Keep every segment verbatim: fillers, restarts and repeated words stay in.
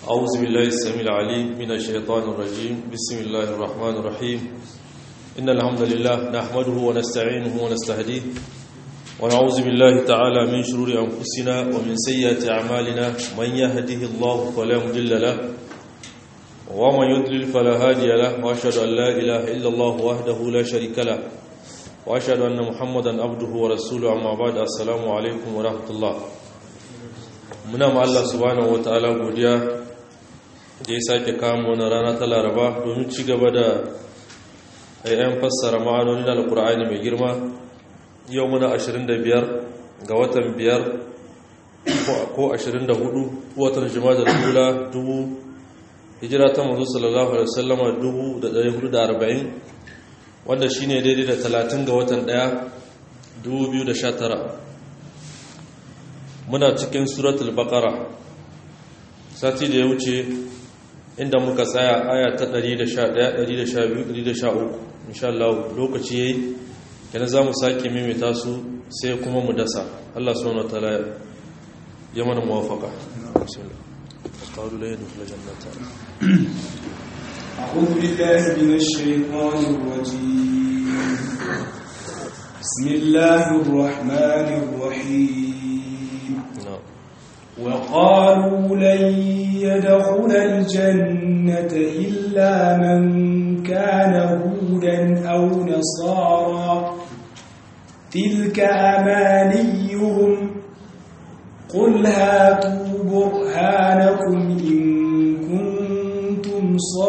أعوذ بالله السميع العليم من الشيطان الرجيم بسم الله الرحمن الرحيم إن الحمد لله نحمده ونستعينه ونستهديه ونعوذ بالله تعالى من شرور أنفسنا ومن سيئات أعمالنا من يهده الله فلا مضل له ومن يضلل فلا هادي له وأشهد أن لا إله إلا الله وحده لا شريك له وأشهد أن محمدا عبده ورسوله أما بعد السلام عليكم ورحمة الله muna ma Allah subhanahu wataala godiya da ya sake kamo na rana ta Laraba domin ci gaba da ayyan fassara ma'anonin Alkur'ani mai girma. Yau muna ashirin da biyar ga watan biyar ko ashirin da hudu watan Jumadal Ula dubu hijira ta manzo sallallahu alaihi wasallama dubu da ɗari hudu da arba'in wanda shine daidai da talatin ga watan ɗaya dubu biyu da sha tara. Muna cikin suratul baqara sati da ya wuce inda muka tsaya aya ta ɗari da sha ɗaya, ɗari da sha biyu, ɗari da sha uku. Insha Allah lokaci yayi kenan zamu sake maimaita su sai kuma mu dasa. Allah subhanahu wataala ya mana muwafaqa. Bismillah. Qalu la yadkhulu jannata. A'udhu billahi minash shaitanir rajim. Bismillahir rahmanir rahim. وقالوا لن يدخل الجنة إلا من كان هودا أو نصارى تلك أمانيهم قل هاتوا برهانكم إن كنتم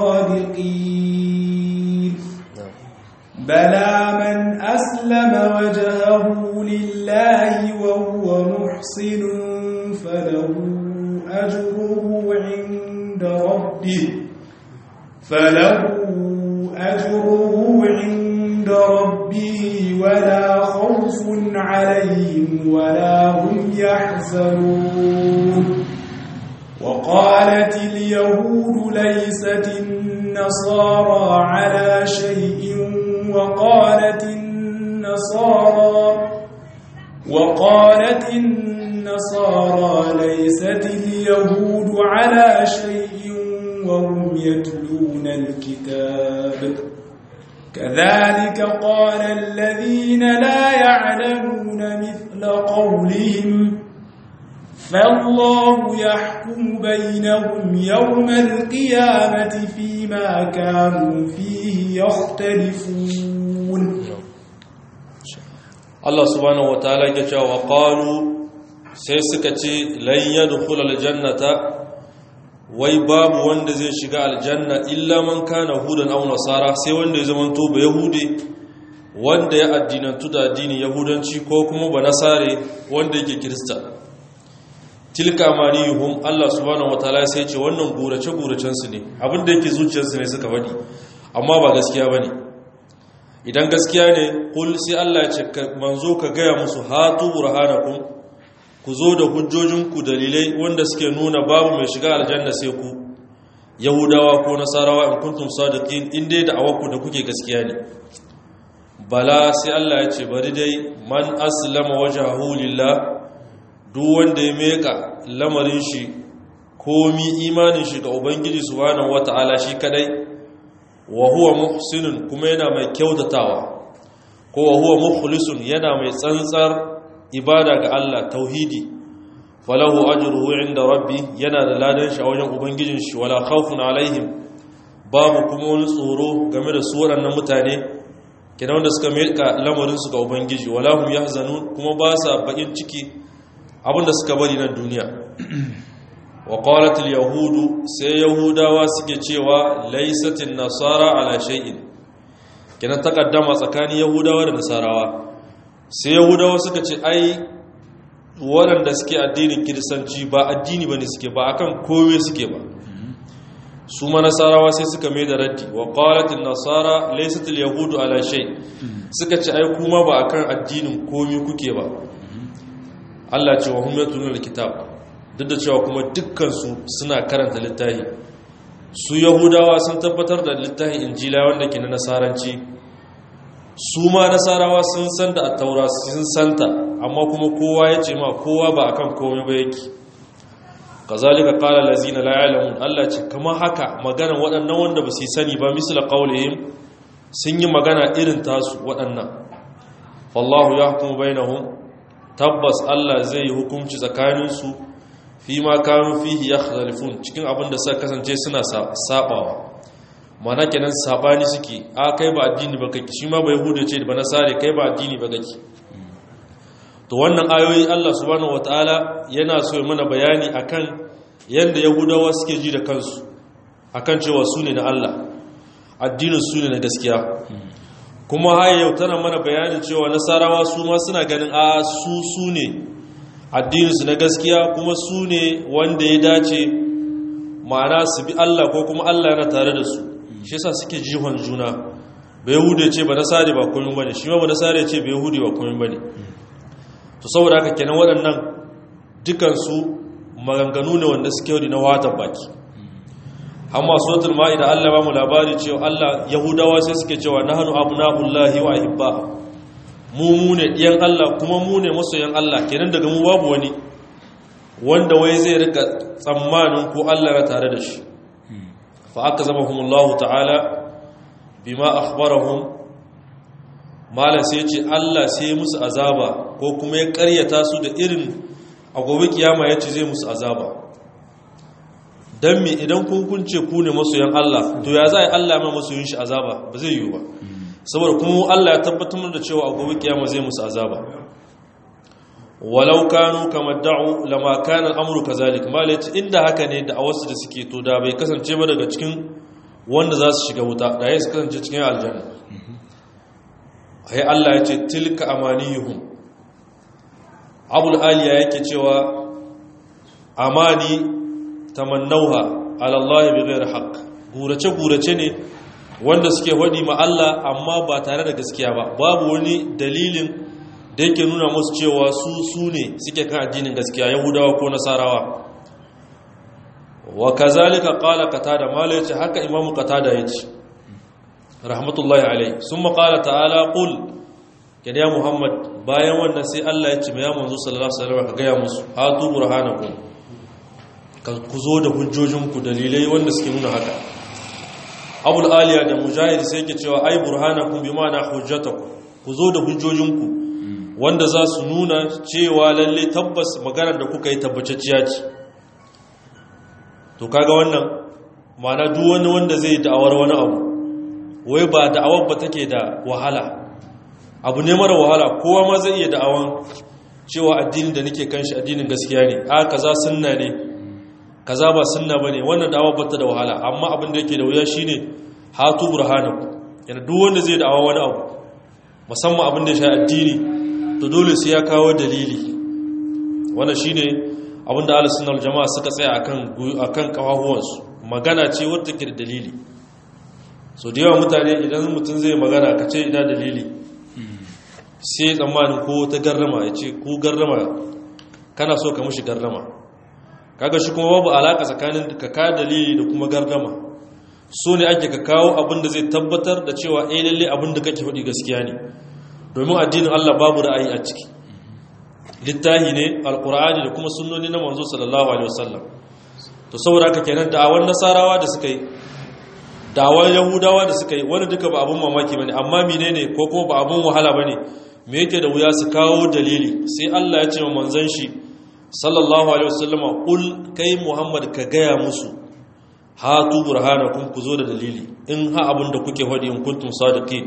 صادقين بلى من أسلم وجهه لله وهو محسن فله أجره عند ربه فله أجره عند ربه ولا خوف عليهم ولا هم يحزنون وقالت اليهود ليست النصارى على شيء وقالت النصارى وقالت النصارى ليست اليهود على شيء وهم يتلون الكتاب كذلك قال الذين لا يعلمون مثل قولهم فالله يحكم بينهم يوم القيامة فيما كانوا فيه يختلفون. Allah subhanahu wataala ya ce wa qalu sai suka ce lan yadkhul aljannata wai babu wanda zai shiga aljanna illa man kana hudan aw nasara sai wanda ya zamanto ba yahudi wanda ya addinantu da addinin yahudanci ko kuma ba nasare wanda yake kirista. Tilka amaniyuhum Allah subhanahu wataala sai ce wannan gurace guracen su ne abinda yake zuciyarsu ne suka faɗi amma ba gaskiya bane. Idan gaskiya ne kul sai Allah ya ce manzo ka gaya musu hatu burhanakum ku zo da hujjojinku dalilai wanda suke nuna babu mai shiga aljanna sai ku yahudawa ko nasarawa in kuntum sadiqin in dai da awaku da kuke gaskiya ne. Bala sai Allah ya ce bari dai man aslama wajhahu lillah duk wanda ya meka lamarin shi komi imanin shi ga ubangiji subhanahu wataala shi kadai wa huwa muhsinun kuma yana mai kyautatawa ko wa huwa mukhlisun yana mai tsantsar ibada ga Allah tauhidi falahu ajruhu inda rabbi yana da ladan shi a wajen ubangijin shi wala khawfun alaihim babu kuma wani tsoro game da su waɗannan mutane kenan wanda suka meka lamarin su ga ubangiji wala hum yahzanun kuma ba sa bakin ciki abinda suka bari na duniya. wa qalat al-yahudu sai yahudawa suke cewa laysatin nasara ala shay'in kenan takaddama tsakanin yahudawa da nasarawa sai yahudawa suka ce ai waɗanda suke addinin kiristanci ba addini bane suke ba akan kowe suke ba. Su ma nasarawa sai suka mai da raddi wa qalat an-nasara laysat al-yahudu ala shay suka ce ai kuma ba akan addinin komi kuke ba. Allah ce wa hum yatluna al-kitab duk da cewa kuma dukkansu suna karanta littafi. Su yahudawa sun tabbatar da littafin injila wanda ke na nasaranci, su ma nasarawa sun san da attaura sun santa amma kuma kowa ya ce ma kowa ba akan komai ba yake. kazalika qala allazina la ya'lamun Allah ce kamar haka magana waɗannan wanda ba su sani ba misla qaulihim sun yi magana irin tasu waɗannan wallahu yahkumu bainahum tabbas Allah zai yi hukunci tsakaninsu fi ma kanu fihi yakhtalifun cikin abin da suka kasance suna sabawa mana kenan sabani suke a kai ba addini ba kake shi ma ba yahuda ce ba nasare kai ba addini ba kake to wannan ayoyi Allah subhanahu wataala yana so ya mana bayani akan yanda yahudawa suke ji da kansu akan cewa su ne na Allah addinin su ne na gaskiya kuma har yau tana mana bayanin cewa nasarawa su ma suna ganin a su su ne addinin su na gaskiya kuma su ne wanda ya dace ma'ana su bi Allah ko kuma Allah yana tare da su shi yasa suke jihon juna ba yahude ce ba nasare ba komai bane shi ma ba nasare ce ba yahudi ba komai bane to saboda haka kenan waɗannan dukansu maganganu ne wanda suke yi na watan baki amma suratul maida Allah ba mu labari cewa Allah yahudawa sai suke cewa nahnu abna'ullahi wa ahibba mu mu ne diyan Allah kuma mu ne masoyan Allah kenan daga mu babu wani wanda wai zai rika tsammanin ko Allah ya tare da shi fa akazabahumullahu ta'ala bima akhbarahum malan sai ce Allah sai musu azaba ko kuma ya karyata su da irin a gobe kiyama yace zai musu azaba dan me idan kun kunce ku ne masoyan Allah to ya zai Allah ma masoyin shi azaba ba zai yi ba saboda kuma Allah ya tabbatar da cewa a gobe kiyama zai musu azaba walau kanu kama da'u lama kana al'amru kazalik malaci inda haka ne da awasu da suke to da bai kasance ba daga cikin wanda za su shiga wuta da ya su kasance cikin aljanna ai Allah ya ce tilka amaniyuhum abul aliya yake cewa amani tamannauha ala Allah bighairi haqq gurace gurace ne wanda suke wadi ma Allah amma ba tare da gaskiya ba babu wani dalilin da yake nuna musu cewa su su ne suke kan addinin gaskiya yahudawa ko nasarawa wa kazalika qala qatada mala yace haka imamu qatada yace rahmatullahi alayhi summa qala ta'ala qul kada ya muhammad bayan wannan sai Allah ya ce ya manzo sallallahu alaihi wasallam ka ga ya musu hatu burhanakum ku zo da hujjojinku dalilai wanda suke nuna haka abul aliya da mujahid sai yake cewa ai burhanakum bi ma'ana hujjatakum ku zo da hujjojinku wanda za su nuna cewa lalle tabbas maganar da kuka yi tabbacacciya ce to kaga wannan ma'ana duk wani wanda zai da'awar wani abu wai ba da'awar ba take da wahala abu ne mara wahala kowa ma zai iya da'awan cewa addinin da nake kan shi addinin gaskiya ne a kaza sunna ne kaza ba sunna bane wannan da'awar ba ta da wahala amma abin da yake da wuya shine hatu burhanaku yana duk wanda zai da'awa wani abu musamman abin da ya shafi addini to dole sai ya kawo dalili wannan shine abinda ahlus sunna wal jamaa suka tsaya akan akan kawahuwansu magana ce wadda ke da dalili so da yawa mutane idan mutum zai magana ka ce ina dalili sai tsammanin ko ta garrama ya ce ko garrama kana so ka mushi garrama kaga shi kuma babu alaka tsakanin ka ka dalili da kuma garrama so ne ake ka kawo abin da zai tabbatar da cewa eh lalle abin da kake faɗi gaskiya ne domin addinin Allah babu ra'ayi a ciki littahi ne alqur'ani da kuma sunnoni na manzo sallallahu alaihi wasallam to saboda haka kenan da'awar nasarawa da suka yi da'awar yahudawa da suka yi wani duka ba abun mamaki bane amma menene ko kuma ba abun wahala bane me yake da wuya su kawo dalili sai Allah ya ce wa manzon shi sallallahu alaihi wasallam qul kai muhammad ka gaya musu hatu burhanakum ku zo da dalili in ha abun da kuke faɗi in kuntum sadiqin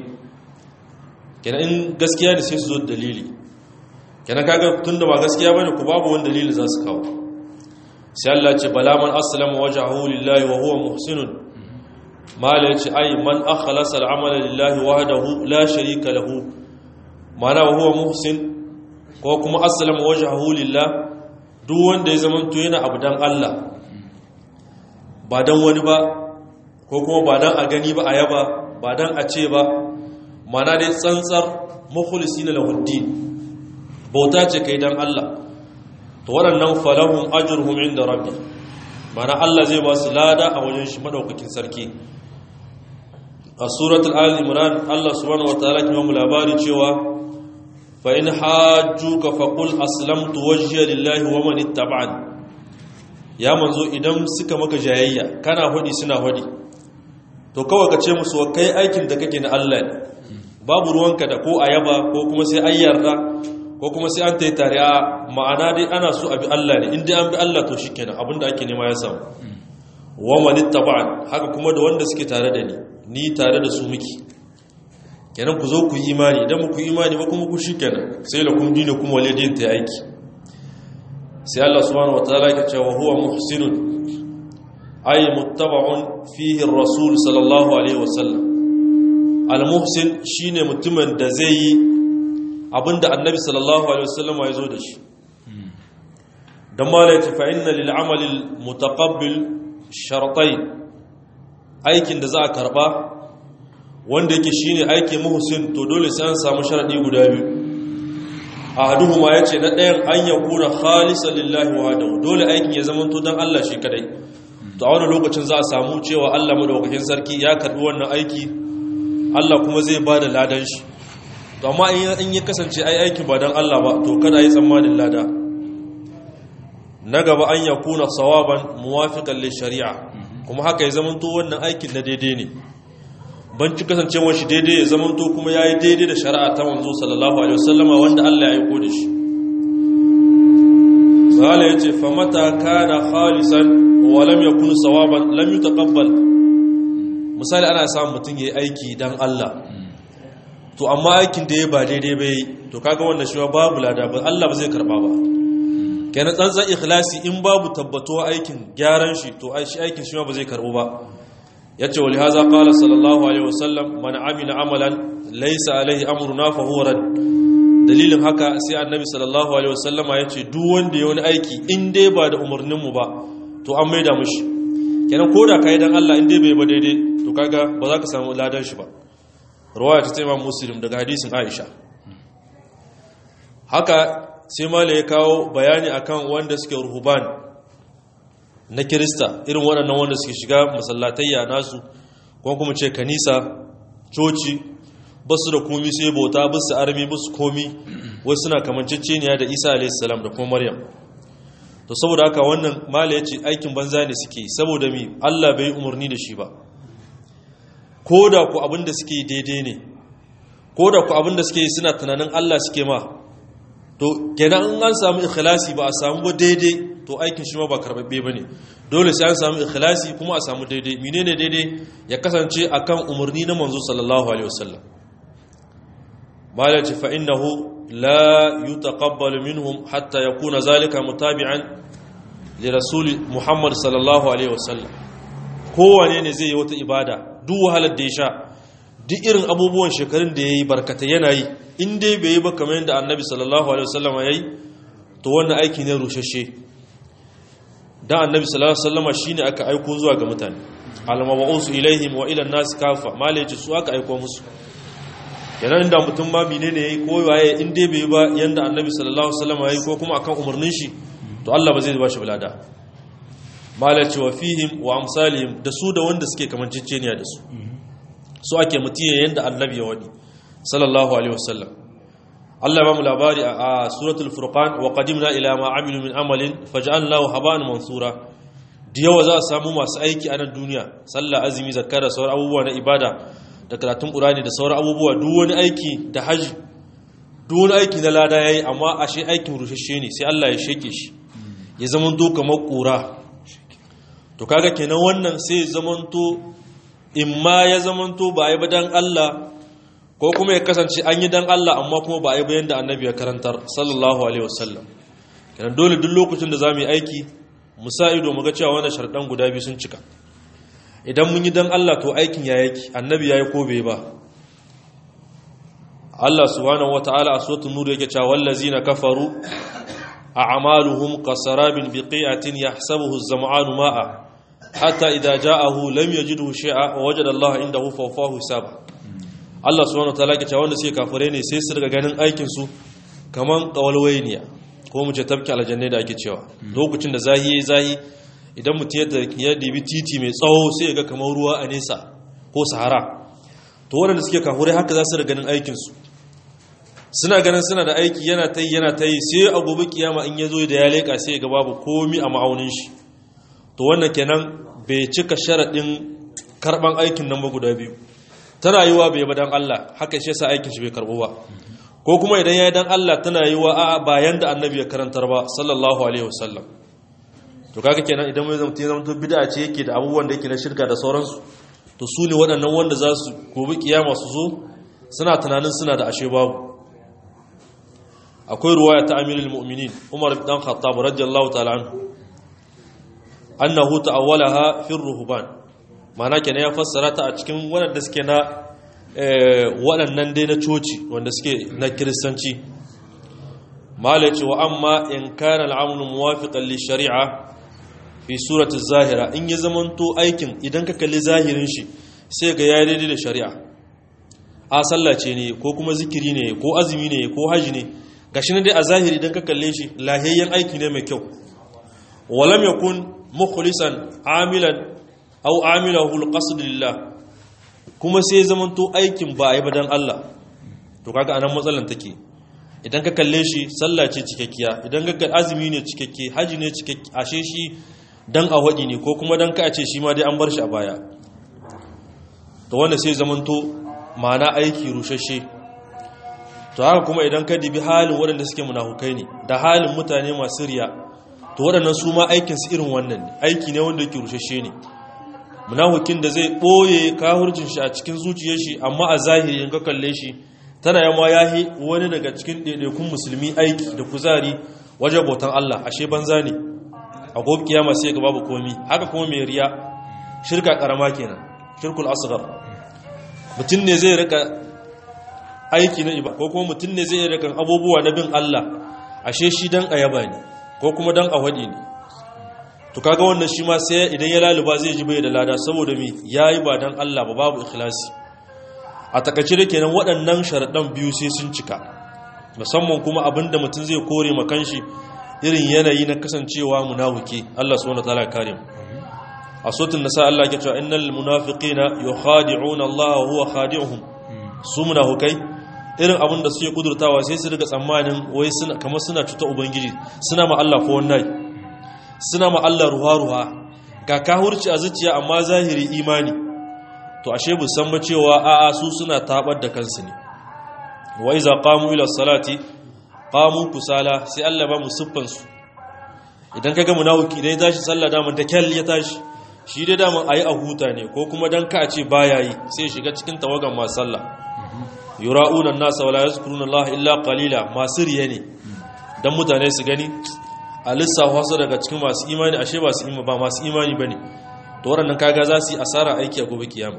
kenan in gaskiya ne sai su zo da dalili kenan kaga tunda ba gaskiya bane ku babu wani dalili za su kawo sai Allah ce bala man aslama wajhahu lillahi wa huwa muhsinun mala yace ai man akhlasa al'amala lillahi wahdahu la sharika lahu mana wa huwa muhsin ko kuma aslama wajhahu lillah duk wanda ya zamanto yana abu dan Allah ba dan wani ba ko kuma ba dan a gani ba a yaba ba dan a ce ba mana dai tsantsar mukhlisina lahuddin bauta ce kai dan Allah to waɗannan falahum ajruhum inda rabbi mana Allah zai ba su lada a wajen shi madaukakin sarki a suratul al-imran Allah subhanahu wataala kuma mu labari cewa fa in hajjuka faqul aslamtu wajhiya lillahi wa man ittaba'ani ya manzo idan suka maka jayayya kana hudi suna hudi to kawai ka ce musu kai aikin da kake na Allah ne babu ruwanka da ko ayaba ko kuma sai an yarda ko kuma sai an tayi tare a ma'ana dai ana so abi Allah ne in dai an bi Allah to shikenan abinda ake nema ya samu wa man ittaba'an haka kuma da wanda suke tare da ni ni tare da su miki kenan ku zo ku yi imani idan ku yi imani ba kuma ku shikenan sai la kun dine kuma walidin ta aiki sai Allah subhanahu wataala ya ce wa huwa muhsinun ay muttaba'un fihi ar-rasul sallallahu alaihi wasallam al-muhsin shine mutumin da zai yi abinda annabi sallallahu alaihi wasallam ya zo da shi dan mala yace fa inna lil amali al-mutaqabbil shartayn aikin da za a karba wanda yake shine aikin muhsin to dole sai an samu sharadi guda biyu ahaduhuma yace na ɗayan an yakuna khalisan lillahi wahdahu dole aikin ya zama to dan Allah shi kadai to a wannan lokacin za a samu cewa Allah madaukakin sarki ya karbi wannan aiki Allah kuma zai bada ladan shi to amma in ya kasance ai aikin ba dan Allah ba to kada yi tsammanin lada na gaba an yakuna sawaban muwafiqan li shari'a kuma haka ya zama to wannan aikin na daidai ne ban ci kasancewar shi daidai ya zama to kuma yayi daidai da shari'a ta manzo sallallahu alaihi wasallama wanda Allah ya aiko da shi sala yace fa mata kana khalisan wa lam yakun sawaban lam yutaqabbal misali ana samun mutun yayi aiki dan Allah to amma aikin da ya ba daidai bai to kaga wannan shi babu lada ba Allah ba zai karba ba kenan tsantsan ikhlasi in babu tabbatuwa aikin gyaran shi to ai shi aikin shi ba zai karbo ba yace wali haza qala sallallahu alaihi wasallam man amila amalan laysa alaihi amruna fa huwa rad dalilin haka sai annabi sallallahu alaihi wasallam yace duk wanda ya wani aiki in dai ba da umurnin mu ba to an maida mushi kenan koda kai dan Allah in dai bai ba daidai to kaga ba za ka samu ladan shi ba riwaya ta Imam Muslim daga hadisin Aisha haka sai mala ya kawo bayani akan wanda suke ruhuban na kirista irin waɗannan wanda suke shiga masallatayya nasu ko kuma ce kanisa coci basu da komi sai bauta basu armi basu komi wasu suna kamanceceniya da Isa alayhi salam da kuma Maryam to saboda haka wannan mala yace aikin banza ne suke saboda mi Allah bai umurni da shi ba koda ku abinda suke daidai ne koda ku abinda suke suna tunanin Allah suke ma to kenan in an samu ikhlasi ba a samu ba daidai to aikin shi ma ba karbabbe bane dole sai an samu ikhlasi kuma a samu daidai menene daidai ya kasance akan umurni na manzo sallallahu alaihi wasallam malaci fa innahu la yutaqabbalu minhum hatta yakuna zalika mutabi'an li rasul muhammad sallallahu alaihi wasallam kowane ne zai yi wata ibada duk wahalar da ya sha duk irin abubuwan shekarun da yayi barkata yana yi in dai bai yi ba kamar yadda annabi sallallahu alaihi wasallam ya yi to wannan aiki ne rushashe dan annabi sallallahu alaihi wasallam shine aka aiko zuwa ga mutane al-mab'us ilaihim wa ila an-nas kafa malaji su aka aiko musu kenan da mutum ma menene yayi ko waye in dai bai ba yanda annabi sallallahu alaihi wasallam ya yi ko kuma akan umarnin shi to Allah ba zai ba shi bulada malaci wa fihim wa amsalihim da su da wanda suke kamanceceniya da su su ake mutiye yanda annabi ya wadi sallallahu alaihi wasallam Allah ba mu labari a suratul furqan wa qadimna ila ma amilu min amalin faj'alnahu haban mansura da yawa za a samu masu aiki a nan duniya sallah azumi zakka da sauran abubuwa na ibada da karatun qur'ani da sauran abubuwa duk wani aiki da haji duk wani aiki na lada yayi amma ashe aikin rushashe ne sai Allah ya sheke shi ya zaman to kamar kura to kaga kenan wannan sai ya zaman to imma ya zaman to ba ai ba dan Allah ko kuma ya kasance an yi dan Allah amma kuma ba a yi bayan da annabi ya karantar sallallahu alaihi wasallam kenan dole duk lokacin da zamu yi aiki mu sa ido mu ga cewa wannan sharɗan guda biyu sun cika idan mun yi dan Allah to aikin ya yake annabi yayi ko bai ba Allah subhanahu wataala a suratul nur yake cewa wallazina kafaru a'maluhum kasarabin biqi'atin yahsabuhu az-zam'anu ma'a hatta idza ja'ahu lam yajidhu shay'a wa wajada Allah indahu fawfahu hisaba Allah subhanahu wataala ke cewa wanda suke kafire ne sai su riga ganin aikin su kaman kawalwayniya ko mu ce tabki aljanna da ake cewa lokacin da zahi yayi zahi idan mutum ya dibi titi mai tsawo sai ya ga kamar ruwa a nesa ko sahara to wanda suke kafire haka za su riga ganin aikin su suna ganin suna da aiki yana tayi yana tayi sai a gobe kiyama in yazo da ya leka sai ya ga babu komi a ma'aunin shi to wannan kenan bai cika sharadin karban aikin nan ba guda biyu. Tana yiwa bai ba dan Allah, haka shi yasa aikin shi bai karbo ba, ko kuma idan yayi dan Allah tana yiwa a bayan da annabi ya karantar ba sallallahu alaihi wasallam. To kaga kenan idan mai zama zama to bid'a ce yake da abubuwan da yake na shirka da sauransu, to su ne waɗannan wanda za su gobe kiyama su zo suna tunanin suna da ashe babu. Akwai ruwaya ta Amirul Mu'minin Umar ibn Khattab radiyallahu ta'ala anhu annahu ta'awwalaha fi ar-ruhban, ma'ana kenan ya fassara ta a cikin waɗanda suke na waɗannan dai na coci wanda suke na kiristanci. Malaci wa amma in kana al'amru muwafiqan li shari'a fi surati zahira, in ya zamanto aikin idan ka kalli zahirin shi sai ga ya daidai da shari'a, a sallah ce ne ko kuma zikiri ne ko azumi ne ko haji ne, gashi ne dai a zahiri idan ka kalle shi lahiyayyen aiki ne mai kyau. Walam yakun mukhlisan amilan aw amilahu alqasd lillah, kuma sai zamanto aikin ba a yi ba dan Allah, to kaga anan matsalan take. Idan ka kalle shi sallah ce cikakkiya, idan ka kalle azumi ne cikakke, haji ne cikakke, ashe shi dan a wadi ne ko kuma dan ka ce shi ma dai an bar shi a baya, to wanda sai zamanto ma'ana aiki rushashe. To haka kuma idan ka dibi halin waɗanda suke munafukai ne da halin mutane masu riya, to waɗannan su ma aikinsu irin wannan ne, aiki ne wanda yake rushashe ne. Munafukin da zai ɓoye kahurcin shi a cikin zuciyar shi, amma a zahiri in ka kalle shi tana yamma yahi wani daga cikin ɗaiɗaikun musulmi aiki da kuzari wajen bautan Allah, ashe banza ne. A gobe kiyama sai ga babu komi. Haka kuma mai riya, shirka karama kenan, shirkul asghar. Mutum ne zai rika aiki na ibada ko kuma mutum ne zai rika abubuwa na bin Allah, ashe shi dan ayaba ne ko kuma dan awadi ne. To kaga wannan shi ma sai idan ya laluba zai ji bai da lada, saboda me yayi ba dan Allah ba, babu ikhlasi. A takaice da kenan waɗannan sharaɗan biyu sai sun cika, musamman kuma abinda mutum zai kore ma kanshi irin yanayi na kasancewa munafiki. Allah subhanahu wataala ya kare mu. A suratul nisa Allah ke cewa innal munafiqina yukhadi'una Allah wa huwa khadi'uhum, su munafikai irin abinda suke kudurtawa sai su riga tsammanin wai suna kamar suna cuta ubangiji, suna ma Allah ko wannan, suna ma Allah ruwa-ruwa, ga kahurci a zuciya amma zahiri imani. To ashe bu san ba cewa a'a su suna tabar da kansu ne. Wa iza qamu ila salati qamu kusala, sai Allah ba mu siffan su. Idan kaga munafiki idan ya tashi sallah da mun ta kyal ya tashi, shi dai da mun ayi a huta ne ko kuma dan ka ce baya yi, sai shiga cikin tawagan masu sallah. Yura'una an-nasa wala yazkuruna Allah illa qalila, masu riya ne dan mutane su gani a lissafa su daga cikin masu imani, ashe ba su imani ba masu imani bane. To waɗannan kaga za su yi asara aiki a gobe kiyama.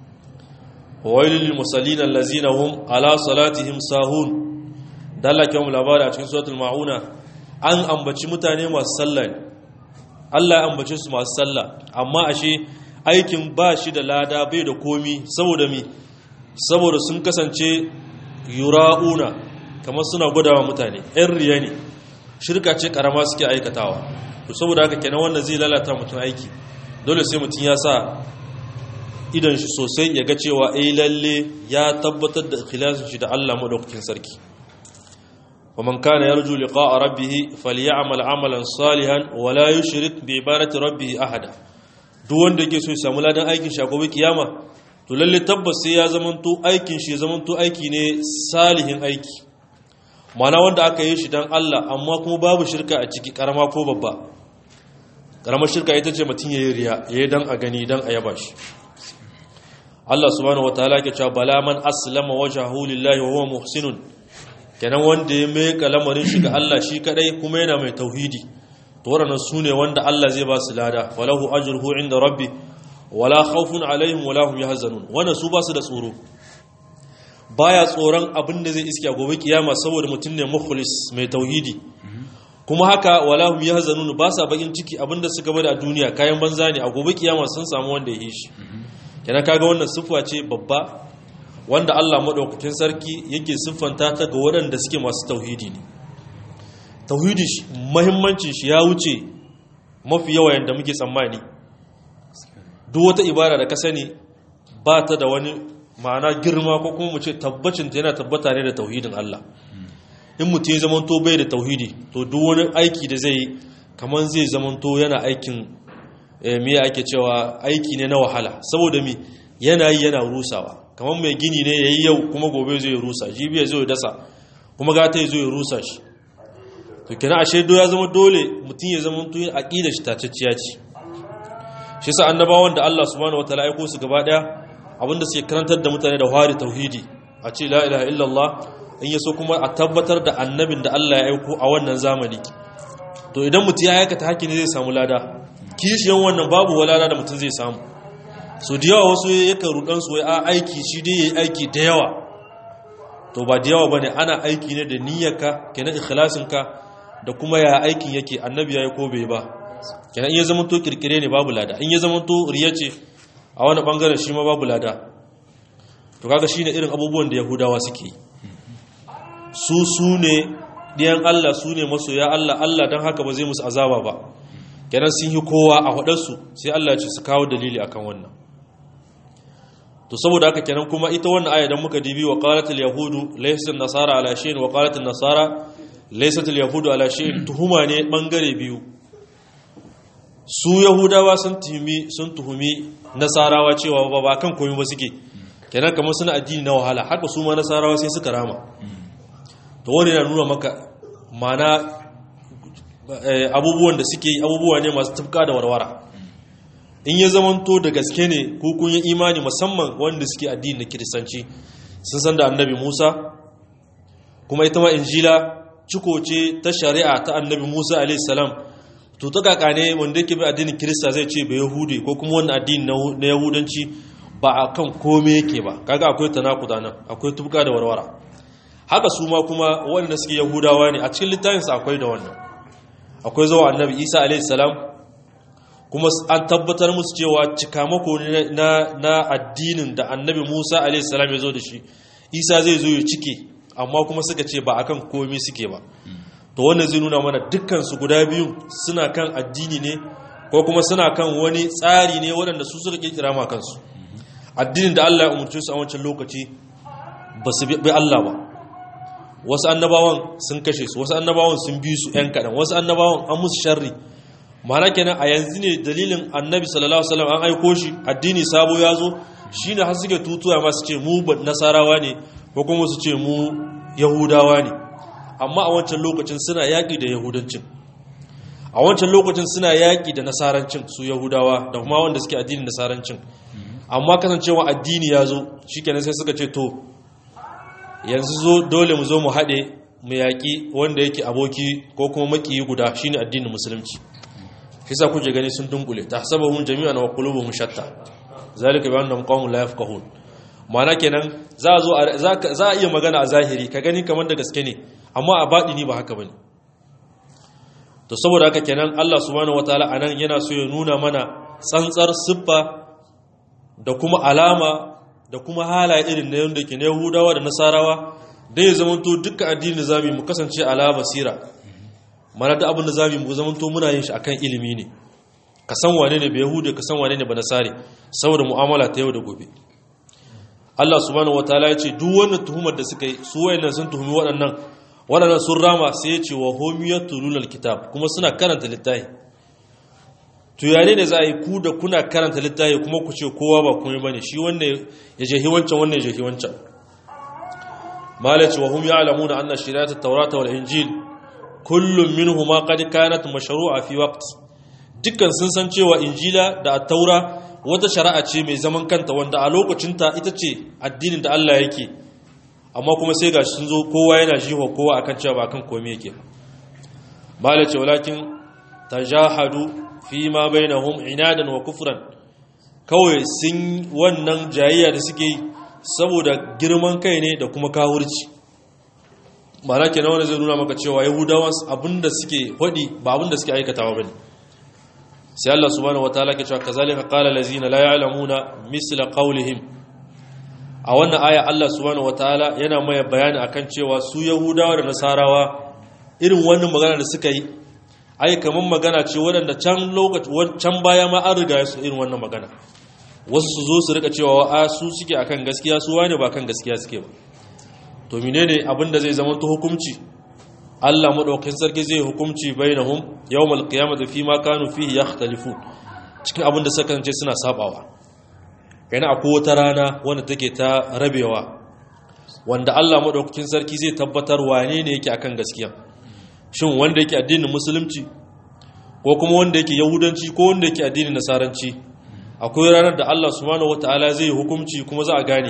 Wailul lil musallin allazina hum ala salatihim sahun, dalla kiyam labari a cikin suratul mauna an ambaci mutane masu sallah ne. Allah ya ambace su masu sallah, amma ashe aikin ba shi da lada, bai da komi. Saboda mi? Saboda sun kasance yura'una, kamar suna gwadawa mutane, ‘yan riya ne, shirka ce karama suke aikatawa. To saboda haka kenan wannan zai lalata mutum aiki. Dole sai mutum ya sa idan shi sosai ya ga cewa eh lalle ya tabbatar da ikhlasin shi da Allah madaukakin sarki. Wa man kana yarju liqa'a rabbih falyamal 'amalan salihan wa la yushrik bi ibadati rabbih ahada. Duk wanda yake so ya samu ladan aikin shi a gobe kiyama, to lalle tabbas sai ya zamanto aikin shi ya zamanto aiki ne salihin aiki. Mana wanda aka yi shi dan Allah amma kuma babu shirka a ciki, karama ko babba. Karamar shirka ita ce mutum yayi riya, yayi dan a gani, dan a yaba shi. Allah subhanahu wataala ke cewa bala man aslama wajhahu lillahi wa huwa muhsinun, kenan wanda ya mai kalamarin shi ga Allah shi kadai kuma yana mai tauhidi, to waɗannan sune wanda Allah zai ba su lada. Walahu ajruhu inda rabbi wala khawfun alaihim wala hum yahzanun. Wannan su ba su da tsoro, baya tsoron abin da zai iske a gobe kiyama, saboda mutum ne mukhlis mai tauhidi. Kuma haka wala hum yahzanun, ba sa bakin ciki abinda suka bada a duniya kayan banza ne, a gobe kiyama sun samu wanda ya yi shi. Kenan kaga wannan siffa ce babba wanda Allah madaukakin sarki yake siffanta ta ga waɗanda suke masu tauhidi ne. Tauhidi muhimmancin shi ya wuce mafi yawa yanda muke tsammani. Duk wata ibada da ka sani ba ta da wani ma'ana girma, ko kuma mu ce tabbacin ta yana tabbata ne da tauhidin Allah. In mutum ya zamanto bai da tauhidi, to duk wani aiki da zai yi kamar zai zamanto yana aikin me ake cewa aiki ne na wahala saboda mi yana yi yana rusawa kamar mai gini ne yayi yau kuma gobe zai rusa jibi zai dasa kuma gata ya zo ya rusa shi to kina ashe do ya zama dole mutum ya zama mutum aqida shi tacciya ce shi yasa annabawan da Allah subhanahu wataala ya aiko su gaba daya abinda suke karantar da mutane da wari tauhidi a ce la ilaha illallah in yaso kuma a tabbatar da annabin da Allah ya aiko a wannan zamani to idan mutum ya aikata haƙi ne zai samu lada kishiyan wannan babu walada da mutum zai samu so da yawa wasu yakan rudan su wai a aiki shi dai yayi aiki da yawa to ba da yawa bane ana aiki ne da niyyarka kenan ikhlasinka da kuma ya aikin yake annabi yayi ko bai ba kenan in ya zama to kirkire ne babu lada in ya zama to riya ce a wani bangaren shi ma babu lada to kaga shine irin abubuwan da yahudawa suke su su ne diyan Allah su ne masoya Allah Allah dan haka ba zai musu azaba ba kenan sun yi kowa a hudarsu sai Allah ya ce su kawo dalili akan wannan to saboda haka kenan kuma ita wannan aya dan muka dibi wa qalatul yahudu laysat nasara ala shay'in wa qalatul nasara laysat al yahudu ala shay'in tuhuma ne bangare biyu su yahudawa sun tuhumi sun tuhumi nasarawa cewa ba ba kan komai ba suke kenan kamar suna addini na wahala haka su ma nasarawa sai suka rama to wani yana nuna maka mana abubuwan da suke abubuwa ne masu tufka da warwara in ya zamanto da gaske ne ko kun yi imani musamman wanda suke addini na kiristanci sun san da annabi Musa kuma ita ma injila ciko ce ta shari'a ta annabi Musa alayhi salam to ta kakane wanda yake bi addinin kirista zai ce ba yahudi ko kuma wannan addini na yahudanci ba akan kome yake ba kaga akwai tanakuda nan akwai tufka da warwara haka su ma kuma wanda suke yahudawa ne a cikin littafinsa akwai da wannan akwai zuwa annabi Isa alayhi salam kuma an tabbatar musu cewa cikamako ne na na addinin da annabi Musa alayhi salam ya zo da shi Isa zai zo ya cike amma kuma suka ce ba akan komai suke ba to wannan zai nuna mana dukkan su guda biyu suna kan addini ne ko kuma suna kan wani tsari ne waɗanda su suka kirkira ma kansu addinin da Allah ya umurce su a wancan lokaci ba su bi Allah ba wasu annabawan sun kashe su wasu annabawan sun bi su ‘yan kaɗan wasu annabawan an musu sharri mana kenan a yanzu ne dalilin annabi sallallahu alaihi wasallam an aiko shi addini sabo ya zo shi ne har suke tutuwa masu ce mu nasarawa ne ko kuma su ce mu yahudawa ne amma a wancan lokacin suna yaƙi da yahudancin a wancan lokacin suna yaƙi da nasarancin su yahudawa da kuma wanda suke addinin nasarancin amma kasancewa addini ya zo shi kenan sai suka ce to yanzu zo dole mu zo mu haɗe mu yaƙi wanda yake aboki ko kuma makiyi guda shine addinin musulunci shi sa kuje gani sun dunkule tahsabuhum jami'an wa qulubuhum shatta zalika bi annahum qaumun la yafqahun ma'ana kenan za a zo za a iya magana a zahiri ka gani kamar da gaske ne amma a baɗini ba haka bane to saboda haka kenan Allah subhanahu wataala anan yana so ya nuna mana tsantsar siffa da kuma alama da kuma halaye irin na yadda ke na Yahudawa da Nasarawa dai ya zamanto dukkan addinin da zamu mu kasance ala basira mana da abin da zamu mu zamanto muna yin shi akan ilimi ne ka san wane ne Yahudi ka san wane ne Banasari saboda mu'amala ta yau da gobe Allah subhanahu wataala ya ce duk wannan tuhumar da suka yi su wayannan sun tuhumi waɗannan waɗannan sun rama sai ya ce wa humiyatulul alkitab kuma suna karanta littafi to yare ne za a yi ku da kuna karanta littafi kuma ku ce kowa ba komai bane shi wannan ya jehi wancan wannan ya jehi wancan malaci wa hum ya'lamuna anna shari'at at-taurata wal injil kullum minhuma qad kanat mashru'a fi waqt dukkan sun san cewa injila da at-taura wata shari'a ce mai zaman kanta wanda a lokacin ta ita ce addinin da Allah yake amma kuma sai gashi sun zo kowa yana jiho kowa akan cewa ba kan komai yake malaci walakin tajahadu fi ma bainahum inadan wa kufran kawai sun wannan jayayya da suke yi saboda girman kai ne da kuma kawurci mana kenan wanda zai nuna maka cewa yahudawa abinda suke hodi ba abinda suke aikatawa bane sai Allah subhanahu wataala ke cewa kazalika qala allazina la ya'lamuna misla qawlihim a wannan aya Allah subhanahu wataala yana mai bayani akan cewa su yahudawa da nasarawa irin wannan magana da suka yi ai kaman magana ce waɗanda can lokaci can baya ma an riga su irin wannan magana wasu su zo su rika cewa a su suke akan gaskiya su wane ba kan gaskiya suke ba to menene abinda zai zama to hukunci Allah madaukakin sarki zai hukunci bainahum yawmal qiyamati fi ma kanu fihi yakhtalifun cikin abin da suka kasance suna sabawa yana akwai wata rana wanda take ta rabewa wanda Allah madaukakin sarki zai tabbatar wane ne yake akan gaskiya shin wanda yake addinin musulunci ko kuma wanda yake yahudanci ko wanda yake addinin nasaranci akwai ranar da Allah subhanahu wataala zai hukunci kuma za a gane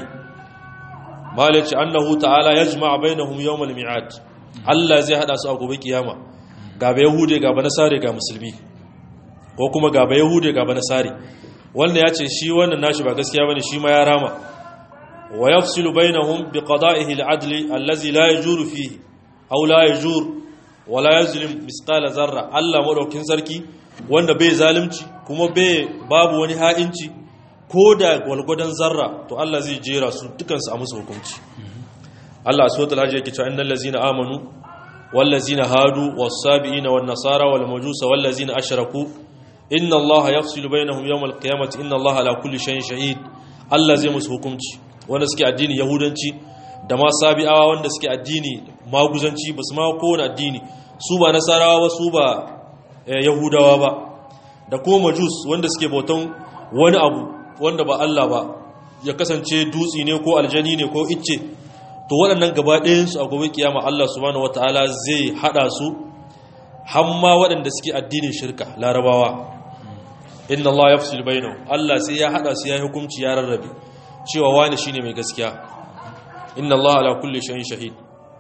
malaci annahu ta'ala yajma'a bainahum yawmal mi'ad Allah zai hada su a gobe kiyama gaba yahude gaba nasare ga musulmi ko kuma gaba yahude gaba nasare wanda ya ce shi wannan nashi ba gaskiya bane shi ma ya rama wa yafsilu bainahum biqada'ihi al'adli allazi la yajuru fihi aw la yajur wa la yazlim misqala zarra Allah madaukin sarki wanda bai zalunci kuma bai babu wani ha'inci ko da gwalgwadon zarra to Allah zai jera su dukansu a musu hukunci Allah subhanahu wa ta'ala yake cewa innal ladzina amanu wal ladzina hadu was sabiina wan nasara wal majusa wal ladzina ashraku inna Allah yafsilu bainahum yawm al qiyamati inna Allah ala kulli shay'in shahid Allah zai musu hukunci wanda suke addini yahudanci da ma sabi'awa wanda suke addini maguzanci basu ma kowane addini su ba nasarawa ba su ba yahudawa ba da kuma majus wanda suke bautan wani abu wanda ba Allah ba ya kasance dutsi ne ko aljani ne ko icce to waɗannan gaba ɗayansu a gobe kiyama Allah subhanahu wataala zai hada su hamma waɗanda suke addinin shirka larabawa inna Allah yafsil bainahum Allah sai ya hada su ya hukunci ya rarrabe cewa wani shine mai gaskiya inna Allah ala kulli shay'in shahid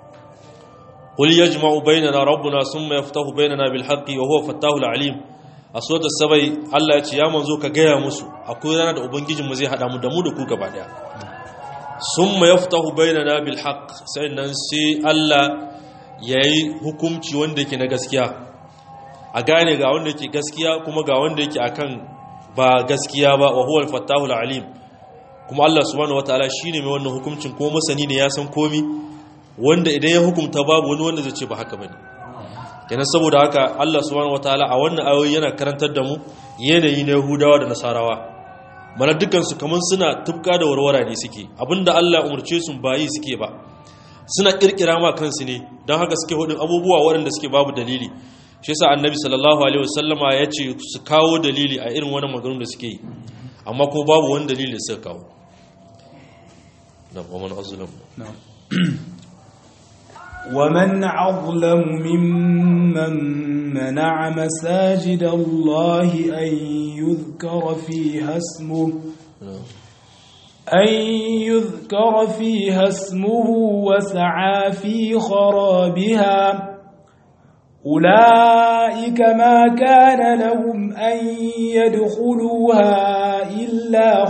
qul yajma'u bainana rabbuna thumma yaftahu bainana bil haqqi wa huwa fattahul alim a sota sabai Allah ya ce ya manzo ka gaya musu akwai rana da ubangijinmu zai hada mu da mu da ku gaba daya summa yaftahu bainana bil haqq sai nan sai Allah yayi hukunci wanda yake na gaskiya a gane ga wanda yake gaskiya kuma ga wanda yake akan ba gaskiya ba wa huwal fattahul alim kuma Allah subhanahu wataala shine mai wannan hukuncin kuma masani ne ya san komi wanda idan ya hukunta babu wani wanda zai ce ba haka bane kenan saboda haka Allah subhanahu wataala a wannan ayoyi yana karantar da mu yanayi na Yahudawa da Nasarawa mana dukkan su kaman suna tufka da warwara ne suke abinda Allah ya umurce su ba yi suke ba suna kirkira ma kansu ne don haka suke hudin abubuwa waɗanda suke babu dalili shi yasa annabi sallallahu alaihi wasallama ya ce su kawo dalili a irin wannan maganganun da suke yi amma ko babu wani dalili da suka kawo na ومن أظلم ومن أظلم ممن منع مساجد الله أن يذكر فيها اسمه أن يذكر فيها اسمه وسعى في خرابها أولئك ما كان لهم أن يدخلوها إلا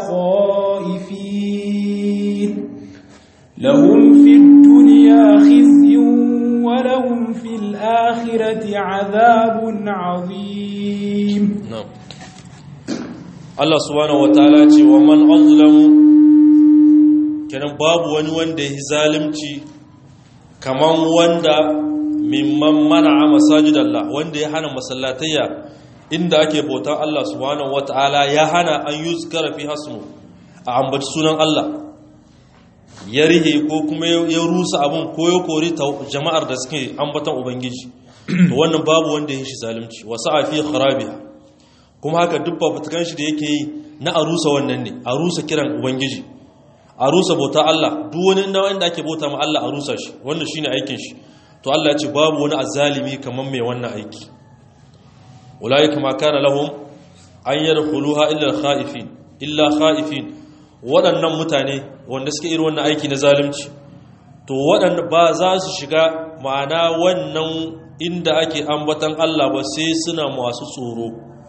خائفين لهم في الدنيا خزي ولهم في الآخرة عذاب عظيم نعم الله سبحانه وتعالى ومن أظلم كان باب wani wanda ya zalimci kaman wanda mimman mana'a masajidallah wanda ya hana masallatayya inda ake bautar Allah subhanahu wataala ya hana an yuzkara fi hasmu a ambaci sunan Allah ya rihe ko kuma ya rusa abun ko ya kori jama'ar da suke ambatan ubangiji to wannan babu wanda ya shi zalunci wasa fi kharabiha kuma haka duk babutukan shi da yake yi na arusa wannan ne arusa kiran ubangiji arusa bauta Allah duk wani na wanda ake bauta ma Allah arusa shi wannan shine aikin shi to Allah ya ce babu wani azzalimi kaman mai wannan aiki ulaika ma kana lahum an yadkhuluha illa khaifin illa khaifin waɗannan mutane wanda suke irin wannan aiki na zalunci to waɗanda ba za su shiga ma'ana wannan inda ake ambatan Allah ba sai suna masu tsoro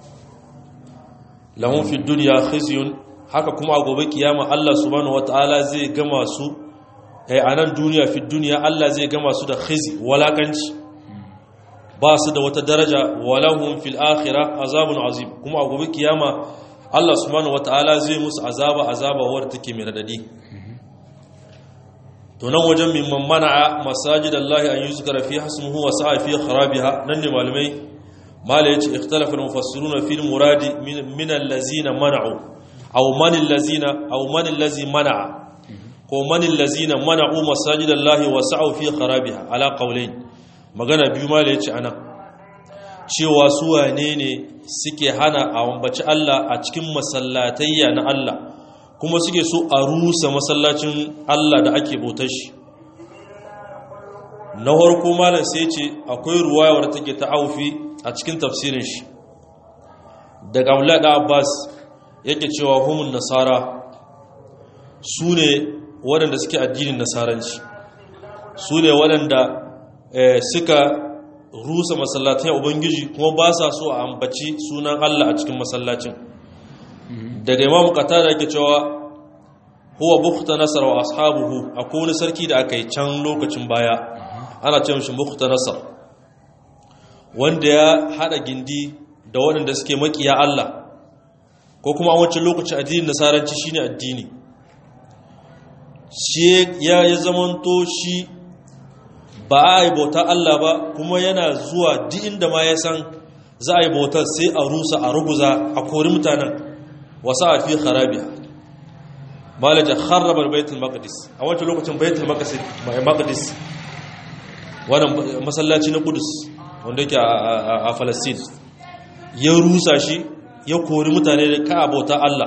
lahum fi dunya khizyun haka kuma a gobe kiyama Allah subhanahu wataala zai gama su kai a nan duniya fi duniya Allah zai gama su da khizi walakanci ba su da wata daraja walahum fil akhirah azabun azim kuma a gobe kiyama Allah subhanahu wataala zai musu azaba azaba wadda take mai radadi to nan wajen mimman mana'a masajidallahi an yuzkara fi hasmuhu wa sa'a fi kharabiha nan ne malamai mala yace ikhtalafa al-mufassiruna fi al-muradi min allazina mana'u aw man allazina aw man allazi mana'a ko man allazina mana'u masajidallahi wa sa'u fi kharabiha ala qawlayn magana biyu mala yace ana cewa su wane ne suke hana a ambaci Allah a cikin masallatayya na Allah kuma suke so a rusa masallacin Allah da ake bautar shi. Na farko malam sai ce akwai ruwaya wadda take ta Aufi a cikin tafsirin shi daga Abdullah da Abbas yake cewa humun nasara su ne waɗanda suke addinin nasaranci, su ne waɗanda suka rusa masallatai ubangiji kuma ba sa so a ambaci sunan Allah a cikin masallacin. Daga Imam Qatada yake cewa huwa bukhta nasar wa ashabuhu, akwai wani sarki da aka yi can lokacin baya ana ce mishi bukhta nasar, wanda ya hada gindi da waɗanda suke makiya Allah, ko kuma a wancan lokacin addinin nasaranci shine addini. Shi ya ya zamanto shi ba a yi bauta Allah ba, kuma yana zuwa duk inda ma ya san za a yi bautar sai a rusa a ruguza a kori mutanen wasa a fi kharabiya. Malaja kharrabar baitul maqdis, a wancan lokacin baitul maqdis wannan masallaci na Qudus wanda yake a Palestine, ya rusa shi ya kori mutane da ka bauta Allah.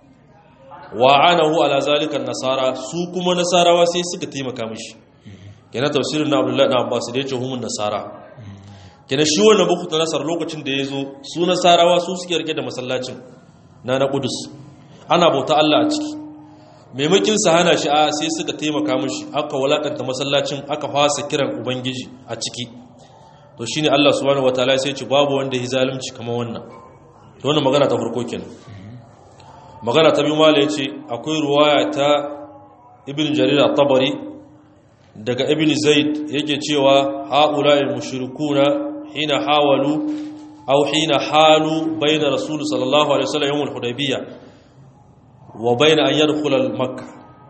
Wa'anahu ala zalika nasara, su kuma nasarawa sai suka taimaka mishi. Kenan tafsirin na Abdullah ibn Abbas da yace humun nasara, kenan shi wannan bukuta nasar lokacin da yazo su nasarawa su suke rike da masallacin na na Qudus, ana bauta Allah a ciki. Maimakin sa hana shi a sai suka taimaka mishi, aka walakanta masallacin, aka fasa kiran ubangiji a ciki. To shine Allah subhanahu wataala sai ya ce babu wanda ya zalunci kamar wannan. To wannan magana ta farko kenan. Magana ta biyu mala yace akwai ruwaya ta Ibn Jarir at-Tabari daga Ibn Zaid yake cewa haula'il mushrikuna hina hawalu aw hina halu bayna Rasul sallallahu alaihi wasallam yawm al-Hudaybiyah wa bayna an yadkhula al-Makkah.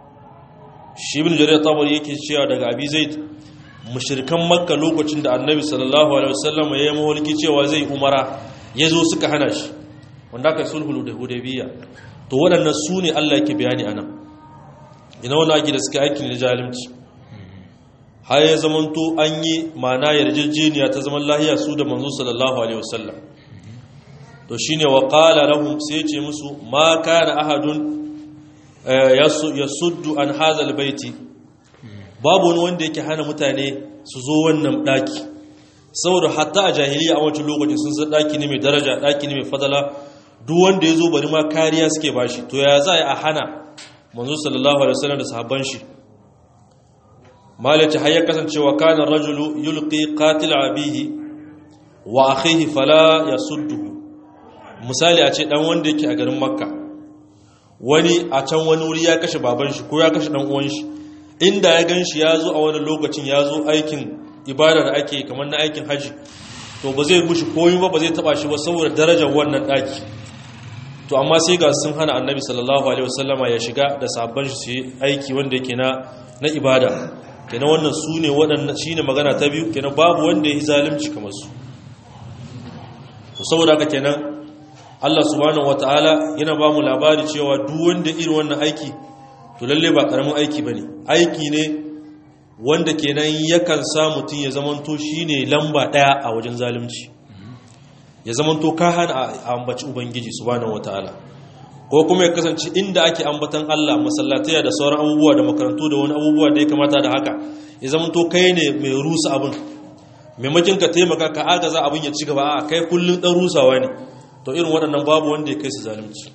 Shi Ibn Jarir at-Tabari yake cewa daga Abi Zaid mushrikan Makka lokacin da Annabi sallallahu alaihi wasallam ya yi mawliki cewa zai umara yazo suka hana shi, wanda aka sulhul Hudaybiyah. To waɗannan su ne Allah yake bayani a nan, ina wani ake da suka aiki ne jalimci har ya zamanto an yi mana yarjejeniya ta zaman lahiya su da manzo sallallahu alaihi wasallam. To shine wa qala lahum, sai ce musu ma kana ahadun yasuddu an hadha albayti, babu wani wanda yake hana mutane su zo wannan daki, saboda hatta a jahiliya a wancan lokacin sun san daki ne mai daraja, daki ne mai fadala, duk wanda ya zo bari ma kariya suke bashi. To ya za a hana manzo sallallahu alaihi wasallam da sahabban shi? malaci har ya kasancewa kana rajulu yulqi qatil abihi wa akhihi fala yasudduhu. Misali a ce dan wanda yake a garin Makka, wani a can wani wuri ya kashe baban shi ko ya kashe dan uwan shi, inda ya ganshi ya zo a wani lokacin ya zo aikin ibada da ake kamar na aikin haji, to ba zai mushi koyi ba, ba zai taba shi ba saboda darajar wannan daki. To amma sai ga sun hana Annabi sallallahu alaihi wasallama ya shiga da sabban shi su yi aiki wanda yake na na ibada. Kenan wannan su ne waɗannan, shine magana ta biyu, kenan babu wanda ya yi zalunci kamar su. To saboda haka kenan Allah subhanahu wataala yana ba mu labari cewa duk wanda irin wannan aiki to lalle ba karamin aiki bane, aiki ne wanda kenan yakan sa mutum ya zamanto shine lamba daya a wajen zalunci, ya zamanto ka hana a ambaci ubangiji subhanahu wataala, ko kuma ya kasance inda ake ambatan Allah, masallatai da sauran abubuwa da makarantu da wani abubuwa da ya kamata da haka, ya zamanto kai ne mai rusa abin, maimakin ka taimaka ka agaza abin ya ci gaba, a kai kullun dan rusawa ne. To irin waɗannan babu wanda ya kai su zalunci.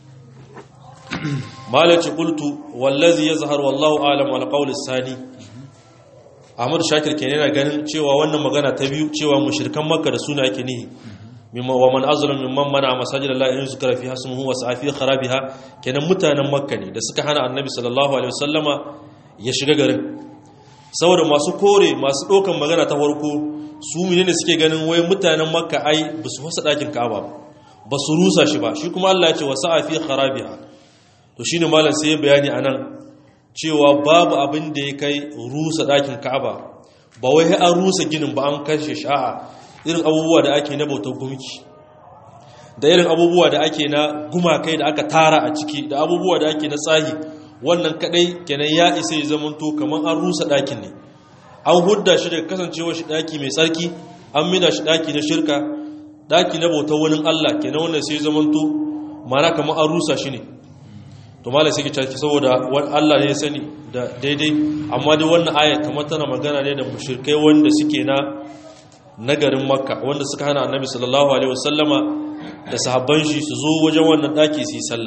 Malaci qultu wallazi yazhar wallahu a'lam wal qawl as-sani. Ahmad Shakir kenan yana ganin cewa wannan magana ta biyu, cewa mushrikan Makka da suna yake nihi, mimma wa man azlam mimman mana masajidallahi in zikra fiha ismuhu wa sa'a fi kharabiha, kenan mutanen Makka ne da suka hana Annabi sallallahu alaihi wasallama ya shiga garin. Saboda masu kore, masu dokan magana ta farko, su menene suke ganin wai mutanen Makka ai bisu wasa dakin Ka'aba ba, ba su rusa shi ba, shi kuma Allah ya ce wa sa'a fi kharabiha. To shine malam sai ya bayani anan cewa babu abin da ya kai rusa dakin Ka'aba, ba wai an rusa ginin ba an kashe shi, a'a irin abubuwa da ake na bautar gumki, da irin abubuwa da ake na gumakai da aka tara a ciki, da abubuwa da ake na tsahi, wannan kadai kenan ya isa ya zamanto kamar an rusa dakin ne, an hudda shi daga kasancewa shi daki mai tsarki, an mida shi daki na shirka, daki na bautar wani Allah kenan wannan sai zamanto mana kamar an rusa shi ne to malai sai ki caki saboda Allah ne ya sani da daidai amma dai wannan aya kamar tana magana ne da mushrikai wanda suke na nagarin Makka wanda suka hana Annabi sallallahu alaihi wasallama da sahabban shi su zo wajen wannan daki su yi sallah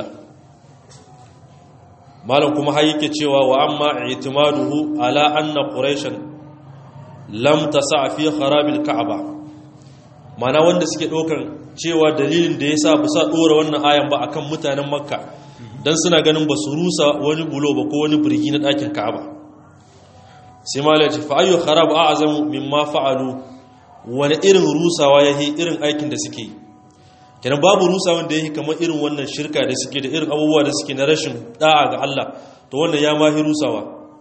malam kuma har yake cewa wa amma i'timaduhu ala anna quraishan lam tasa fi kharabil ka'aba mana wanda suke dokan cewa dalilin da yasa ba sa dora wannan ayan ba akan mutanen Makka dan suna ganin ba su rusa wani bulo ba ko wani birgi na dakin Ka'aba sai malai ce fa ayyu kharab a'zamu mimma fa'alu wani irin rusawa yahi irin aikin da suke yi kenan babu rusawan da yake kamar irin wannan shirka da suke da irin abubuwa da suke na rashin da'a ga Allah to wannan ya mahi rusawa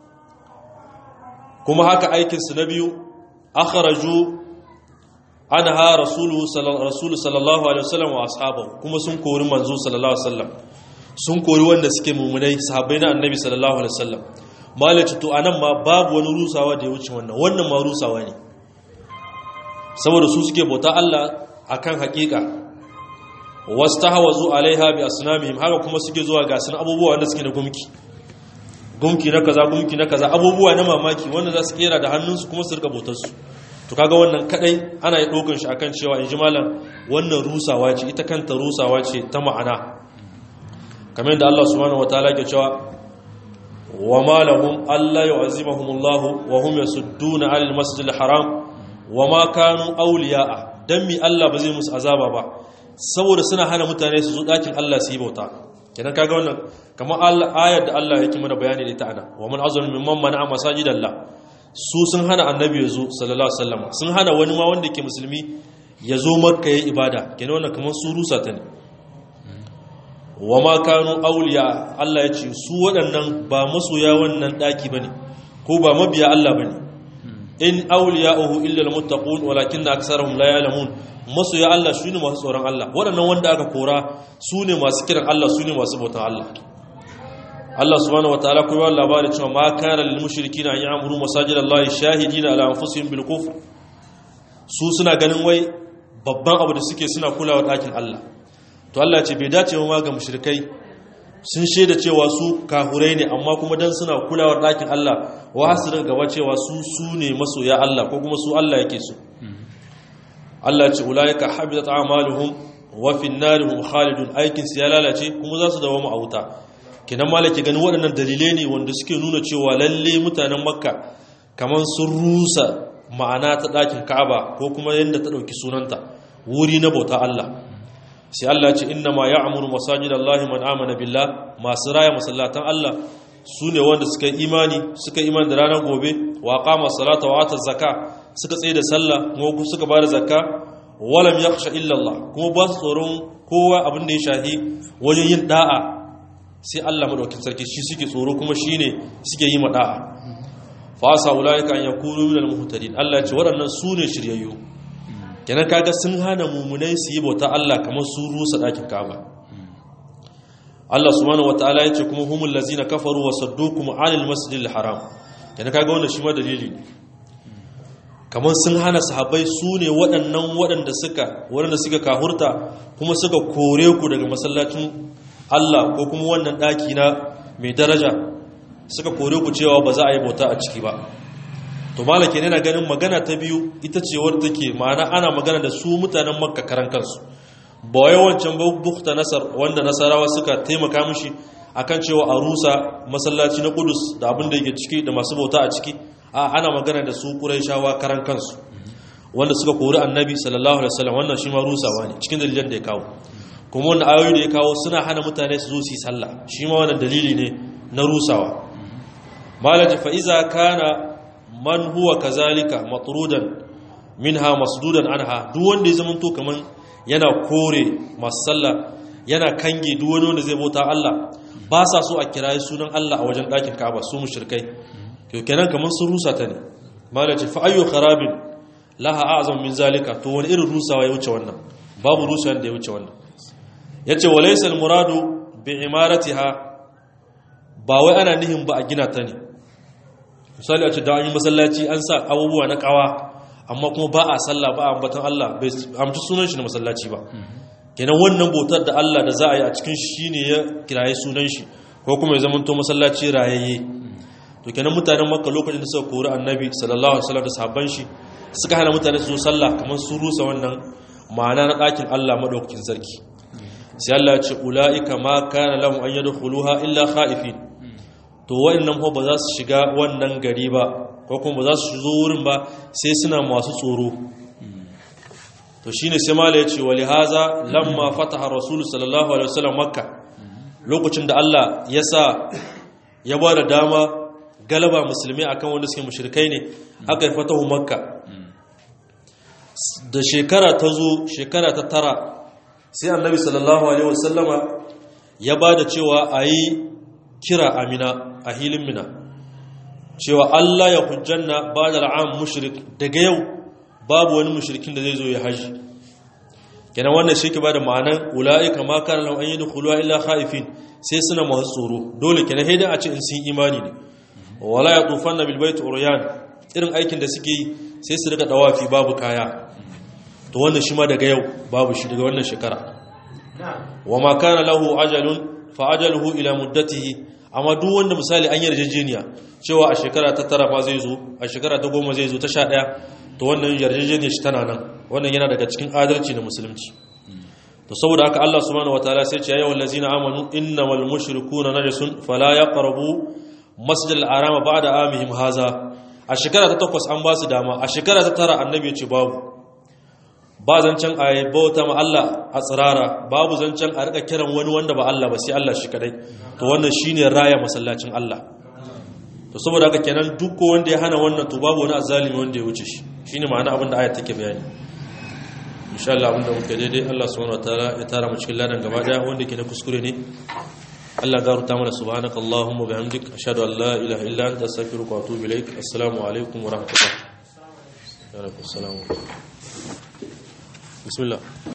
kuma haka aikin su na biyu akhraju anha rasuluhu sallallahu alaihi wasallam wa ashabahu kuma sun kori manzo sallallahu alaihi wasallam sun kori wanda suke mumunai sahabbai na annabi sallallahu alaihi wasallam malaci to anan ma babu wani rusawa da ya wuce wannan wannan ma rusawa ne saboda su suke bauta Allah akan hakika wastahwazu alaiha bi asnamihim haka kuma suke zuwa ga sun abubuwa wanda suke da gumki gumki na kaza gumki na kaza abubuwa na mamaki wanda za su kera da hannunsu kuma su rika bautar su to kaga wannan kadai ana yi dogon shi akan cewa inji malam wannan rusawa ce ita kanta rusawa ce ta ma'ana kamar yadda Allah subhanahu wataala ke cewa wa ma lahum alla yu'azzimuhumullah wa hum yasudduna 'anil masjidil haram wa ma kanu awliya'a dan mi Allah ba zai musu azaba ba saboda suna hana mutane su zo dakin Allah su yi bauta kenan kaga wannan kamar ayar da Allah yake mana bayani da ita ana wa man azlamu mimman mana'a masajidallah su sun hana annabi ya zo sallallahu alaihi wasallam sun hana wani ma wanda ke musulmi ya zo makka ya ibada kenan wannan kamar su rusa ta ne wa ma kanu awliya Allah ya ce su waɗannan ba masoya wannan daki bane ko ba mabiya Allah bane in awliya'uhu illa almuttaqun walakinna aktharuhum la ya'lamun masoya Allah shine masu tsoron Allah waɗannan wanda aka kora su ne masu kiran Allah su ne masu bautan Allah Allah subhanahu wataala ko yawan labarin cewa ma kana lil mushrikeena an ya'muru masajidallahi shahidina ala anfusihim bil kufr su suna ganin wai babban abu da suke suna kulawa dakin Allah to Allah ce bai dace ma ga mushrikai sun shaida cewa su kahurai ne amma kuma dan suna kulawa dakin Allah wa hasira gaba cewa su su ne masoya Allah ko kuma su Allah yake so Allah ce ulaika habitat a'maluhum wa fi an-narihum khalidun aikin su ya lalace kuma za su dawo mu a wuta kinan malaki ganin waɗannan dalilai ne wanda suke nuna cewa lalle mutanen makka kamar sun rusa ma'ana ta ɗakin ka'aba ko kuma yadda ta ɗauki sunanta wuri na bauta Allah sai Allah ce inna ma ya'muru masajidallahi man amana billah masu raya masallatan Allah su ne wanda suka yi imani suka yi imani da ranar gobe wa qama salata wa ata zakka suka tsaye da sallah kuma suka bada zakka walam yakhsha illa Allah kuma ba su tsoron kowa abin da ya shahi wajen yin da'a sai Allah madaukakin sarki shi suke tsoro kuma shine suke yi mada'a fa sa ulaika an yakunu minal muhtadin Allah ya ce waɗannan su ne shiryayyu kenan kaga sun hana mumunai su yi bauta Allah kamar su rusa dakin Kaaba Allah subhanahu wataala ya ce kuma humul lazina kafaru wa saddukum anil masjidil haram kenan kaga wannan shi ma dalili ne kamar sun hana sahabbai su ne waɗannan waɗanda suka waɗanda suka kahurta kuma suka kore ku daga masallacin Allah ko kuma wannan daki na mai daraja suka kore ku cewa ba za a yi bauta a ciki ba to malake ne na ganin magana ta biyu ita ce wadda take ma'ana ana magana da su mutanen makka karan kansu ba wai wancan bukta nasar wanda nasarawa suka taimaka mishi akan cewa a rusa masallaci na Qudus da abin da yake ciki da masu bauta a ciki a ana magana da su Qurayshawa karan kansu wanda suka kori annabi sallallahu alaihi wasallam wannan shi ma rusawa ne cikin dalilan da ya kawo kuma wannan ayoyi da ya kawo suna hana mutane su zo su yi sallah shi ma wannan dalili ne na rusawa malaji fa iza kana man huwa kazalika matrudan minha masdudan anha duk wanda ya zamanto kaman yana kore masu sallah yana kange duk wani wanda zai bauta Allah ba sa so a kirayi sunan Allah a wajen dakin Kaaba su mushrikai to kenan kaman sun rusa ta ne malaji fa ayyu kharabin laha a'zam min zalika to wani irin rusawa ya wuce wannan babu rusawa da ya wuce wannan yace walaysa almuradu bi imaratiha ba wai ana nihin ba a gina ta ne misali a ce da an yi masallaci an sa abubuwa na kawa amma kuma ba a sallah ba a ambatan Allah bai amci sunan shi na masallaci ba kenan wannan bautar da Allah da za a yi a cikin shi shine ya kiraye sunan shi ko kuma ya zama to masallaci rayayye to kenan mutanen Makka lokacin da suka kori Annabi sallallahu alaihi wasallam da sahabban shi suka hana mutane su zo sallah kamar su rusa wannan ma'ana na ɗakin Allah madaukakin sarki sai Allah ya ce ulaika ma kana lahum an yadkhuluha illa khaifin to wayannan ba za su shiga wannan gari ba ko kuma ba za su zo wurin ba sai suna masu tsoro to shine sai mala yace wali haza lamma fataha rasul sallallahu alaihi wasallam makka lokacin da Allah ya sa ya bada dama galaba musulmi akan wanda suke mushrikai ne aka yi fatahu makka da shekara ta zo shekara ta tara sai annabi sallallahu alaihi wasallama ya bada cewa ayi kira amina a hilin mina cewa Allah ya hujjanna ba da al'am mushrik daga yau babu wani mushrikin da zai zo ya haji kenan wannan shi ke ba da ma'anan ula'ika ma kana lahum an yadkhuluha illa khaifin sai suna masu tsoro dole kenan sai dan a ce in sun imani ne wala yatufanna bil bait uryan irin aikin da suke yi sai su riga dawafi babu kaya to wannan shi ma daga yau babu shi daga wannan shekara wa ma kana lahu ajalun fa ajaluhu ila muddatihi amma duk wanda misali an yarjejeniya cewa a shekara ta tara ma zai zo a shekara ta goma zai zo ta sha ɗaya to wannan yarjejeniya shi tana nan wannan yana daga cikin adalci na musulunci to saboda haka Allah subhanahu wataala sai ce ya ayyuhal ladzina amanu innamal mushrikuuna najasun fala yaqrabu masjidal harama ba'da amihim haza a shekara ta takwas an ba su dama a shekara ta tara annabi ya ce babu ba zancen a yi bauta ma Allah a tsirara babu zancen a rika kiran wani wanda ba Allah ba sai Allah shi kadai to wannan shine raya masallacin Allah to saboda haka kenan duk wanda ya hana wannan to babu wani azalimi wanda ya wuce shi shine ma'ana abin da ayat take bayani insha Allah abin da muke daidai Allah subhanahu wataala ya tara mu cikin ladan gaba daya wanda ke da kuskure ne Allah garuta mana subhanakallahumma bihamdik ashhadu an la ilaha illa anta astaghfiruka wa atubu ilaik assalamu alaikum wa rahmatullahi wa barakatuh. بسم الله.